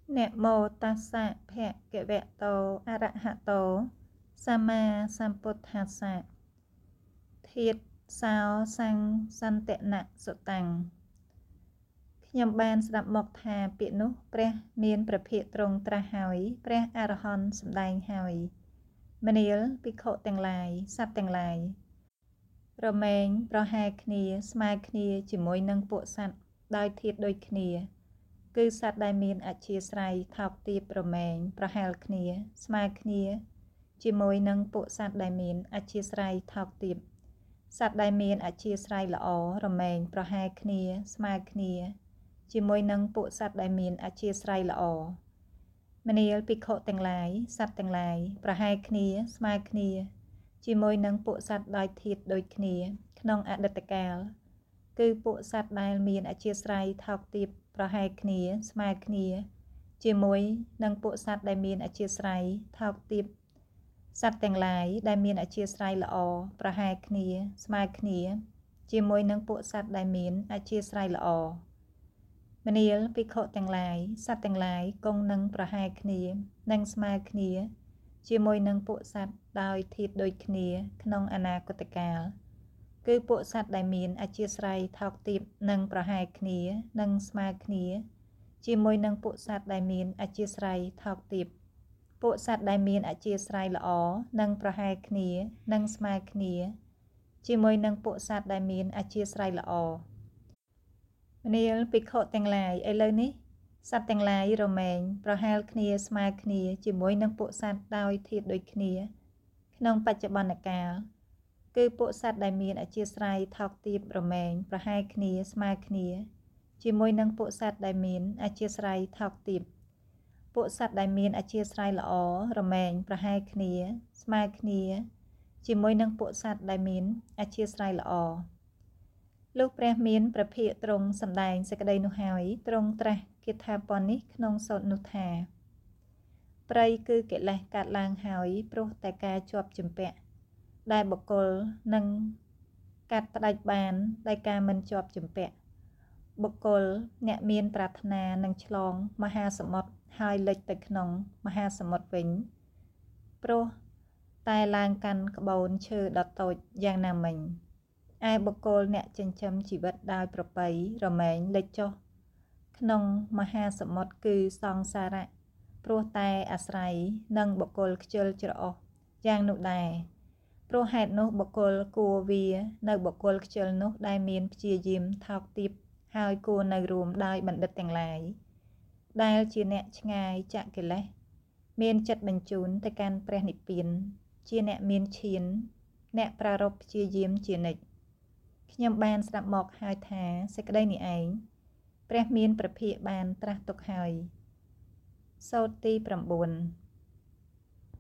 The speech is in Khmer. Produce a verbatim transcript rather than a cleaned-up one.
นะโมตัสสะภะคะวะโตอะระหะโตสัมมาสัมพุทธัสสะធាតុសោសੰសន្តិនៈសុតាំងខ្ញុំបានស្ដាប់មកថាពាក្យនោះព្រះមានព្រះភិក្ខត្រង់ត្រាស់ហើយព្រះអរហន្តសម្ដែងហើយមនាលភិក្ខុទាំងឡាយសត្វទាំងឡាយរមែងប្រហែលគ្នាស្មើគ្នាជាមួយនឹងពួកសត្វដោយធាតុដូចគ្នាគឺសត្វដែលមានអធ្យាស្រ័យថោកទាបរមែងប្រហែលគ្នាស្មើគ្នាជាមួយនឹងពួកសត្វដែលមានអធ្យាស្រ័យថោកទាបសត្វដែលមានអធ្យាស្រ័យល្អរមែងប្រហែលគ្នាស្មើគ្នាជាមួយនឹងពួកសត្វដែលមានអធ្យាស្រ័យល្អមនាលភិក្ខុទាំងឡាយសត្វទាំងឡាយប្រហែលគ្នាស្មើគ្នាជាមួយនឹងពួកសត្វដោយធាតុដូចគ្នាក្នុងអតីតកាលគឺពួកសត្វដែលមានអធ្យាស្រ័យថោកទាបប្រហែលគ្នាស្មើគ្នាជាមួយនឹងពួកសត្វដែលមានអធ្យាស្រ័យថោកទាបសត្វទាំងឡាយដែលមានអធ្យាស្រ័យល្អប្រហែលគ្នាស្មើគ្នាជាមួយនឹងពួកសត្វដែលមានអធ្យាស្រ័យល្អមនាលភិក្ខុទាំងឡាយសត្វទាំងឡាយគង់នឹងប្រហែលគ្នានិងស្មើគ្នាជាមួយនឹងពួកសត្វដោយធាតុដូចគ្នាក្នុងអនាគតកាលគឺពួកសត្វដែលមានអធ្យាស្រ័យថោកទាបនិងប្រហែលគ្នានិងស្មើគ្នាជាមួយនឹងពួកសត្វដែលមានអធ្យាស្រ័យថោកទាបពួកសត្វដែលមានអធ្យាស្រ័យល្អនិងប្រហែលគ្នានិងស្មើគ្នាជាមួយនឹងពួកសត្វដែលមានអធ្យាស្រ័យល្អមនាលភិក្ខុទាំងឡាយឥឡូវនេះសត្វទាំងឡាយរមែងប្រហែលគ្នាស្មើគ្នាជាមួយនឹងពួកសត្វដោយធាតុដូចគ្នាក្នុងបច្ចុប្បន្នកាលគឺពួកសត្វដែលមានអធ្យាស្រ័យថោកទាបរមែងប្រហែលគ្នាស្មើគ្នាជាមួយនឹងពួកសត្វដែលមានអធ្យាស្រ័យថោកទាបពួកសត្វដែលមានអធ្យាស្រ័យល្អរមែងប្រហែលគ្នាស្មើគ្នាជាមួយនឹងពួកសត្វដែលមានអធ្យាស្រ័យល្អលុះព្រះមានព្រះភិក្ខត្រង់សម្ដែងសេចក្តីនោះហើយទ្រង់ត្រាស់គាថាពរនេះក្នុងសូត្រនោះថាព្រៃគឺកិលេសកើតឡើងហើយព្រោះតែការជាប់ជំពាក់ដែលបុគ្គលនឹងកាត់ផ្ដាច់បានដោយការមិនជាប់ជំពាក់បុគ្គលអ្នកមានប្រាថ្នានឹងឆ្លងមហាសមុទ្រហើយលិចទៅក្នុងមហាសមុទ្រវិញព្រោះតែឡើងកាន់ក្បូនឈើដតូចយ៉ាងណាមិញឯបុគ្គលអ្នកចិញ្ចឹមជីវិតដោយប្រពៃរមែងលិចចុះក្នុងមហាសមុទ្រគឺសង្សារៈព្រោះតែអាស្រ័យនឹងបុគ្គលខ្ជិលច្រអូសយ៉ាងនោះដែរព្រោះហេតុនោះបុគ្គលគួរវានៅបុគ្គលខ្ជិលនោះដែលមានព្យាយាមថោកទាបហើយគួរនៅរួមដោយបណ្ឌិតទាំងឡាយដែលជាអ្នកឆ្ងាយចាកកិលេសមានចិត្តបញ្ជូនទៅកាន់ព្រះនិព្វានជាអ្នកមានឈានអ្នកប្រារព្ធព្យាយាមជានិច្ចខ្ញុំបានស្ដាប់មកហើយថាសេចក្តីនេះឯងព្រះមានព្រះភិក្ខបានត្រាស់ទុកហើយសូត្រទី៩